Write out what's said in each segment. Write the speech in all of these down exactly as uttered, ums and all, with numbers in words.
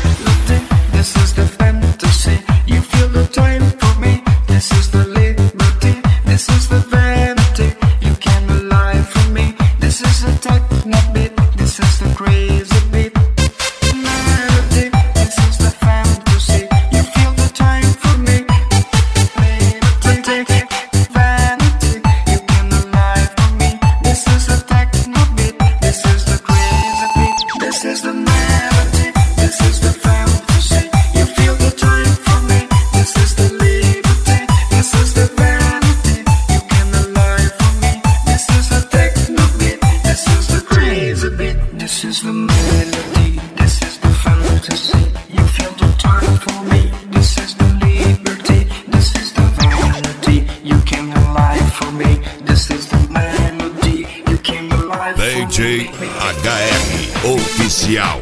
melody, this is the fantasy. You feel the time for me, this is the liberty, this is the vanity. You came alive for me, this is the techno beat, this is the crazy beat. Melody, this is the fantasy. You feel the time for me, liberty, vanity. You came alive for me, this is the techno beat, this is the crazy beat, this is the melody, this is the fantasy. You feel the time for me, this is the liberty, this is the vanity. You came alive for me, this is the techno beat, this is the crazy beat, this is the melody, this is the fantasy. You feel the time for me, this is the liberty, this is the vanity. You came alive for me, this is the melody. You came alive for me. D J H R Oficial.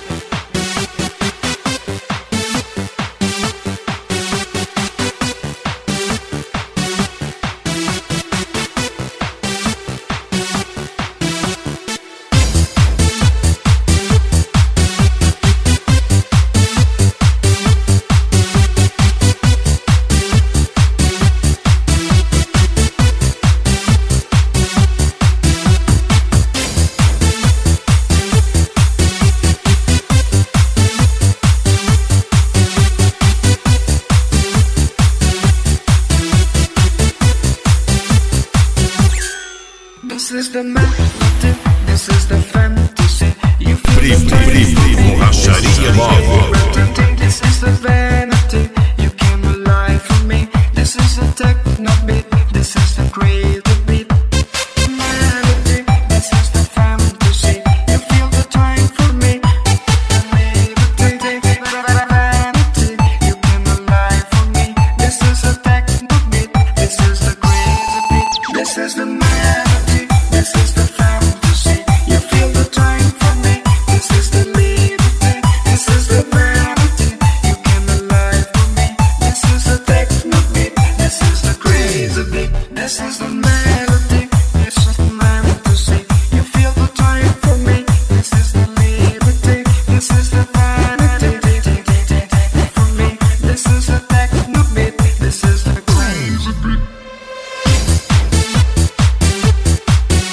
This is the melody, this is the fantasy. You feel Primo, the time primo, for me. borracharia móvel. This is the vanity, you came alive for me. This is the techno beat, this is the crazy beat. Melody, this is the fantasy. You feel the time for me. Vanity, you came alive for me. This is the techno beat, this is the crazy beat. This is the melody, this is the fantasy. You feel the time for me. This is the liberty, this is the vanity. You came alive for me. This is the techno beat, this is the crazy beat. This is the melody, this is the fantasy. You feel the time for me. This is the liberty, this is the vanity. For me, this is the techno beat, this is the crazy beat.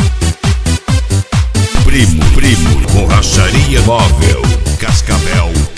Primo, primo, borracharia móvel. Cascavel.